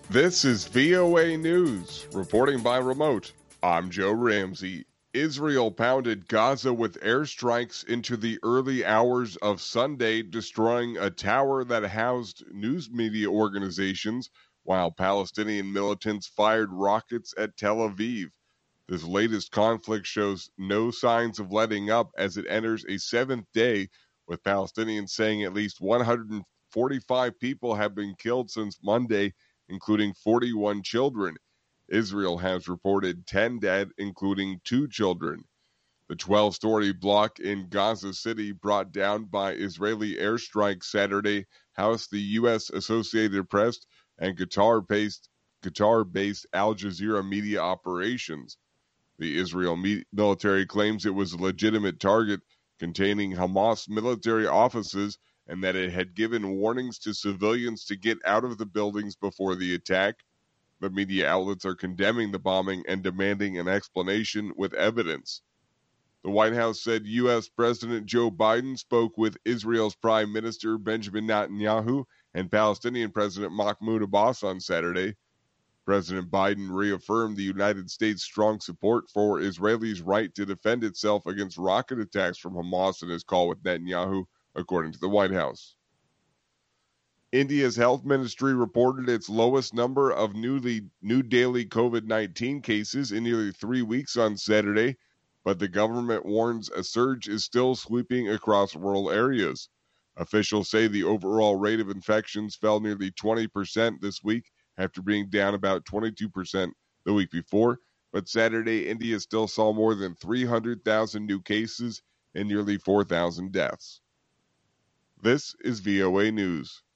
This is VOA News, reporting by remote. I'm Joe Ramsey. Israel pounded Gaza with airstrikes into the early hours of Sunday, destroying a tower that housed news media organizations, while Palestinian militants fired rockets at Tel Aviv. This latest conflict shows no signs of letting up as it enters a seventh day, with Palestinians saying at least 145 people have been killed since Monday, including 41 children. Israel has reported 10 dead, including 2 children. The 12-story block in Gaza City, brought down by Israeli airstrikes Saturday, housed the U.S. Associated Press and Qatar-based Al Jazeera media operations. The Israel military claims it was a legitimate target containing Hamas military offices and that it had given warnings to civilians to get out of the buildings before the attack. The media outlets are condemning the bombing and demanding an explanation with evidence. The White House said U.S. President Joe Biden spoke with Israel's Prime Minister Benjamin Netanyahu and Palestinian President Mahmoud Abbas on Saturday. President Biden reaffirmed the United States' strong support for Israel's right to defend itself against rocket attacks from Hamas in his call with Netanyahu, according to the White House. India's health ministry reported its lowest number of new daily COVID-19 cases in nearly 3 weeks on Saturday, but the government warns a surge is still sweeping across rural areas. Officials say the overall rate of infections fell nearly 20% this week, after being down about 22% the week before, but Saturday, India still saw more than 300,000 new cases and nearly 4,000 deaths. This is VOA News.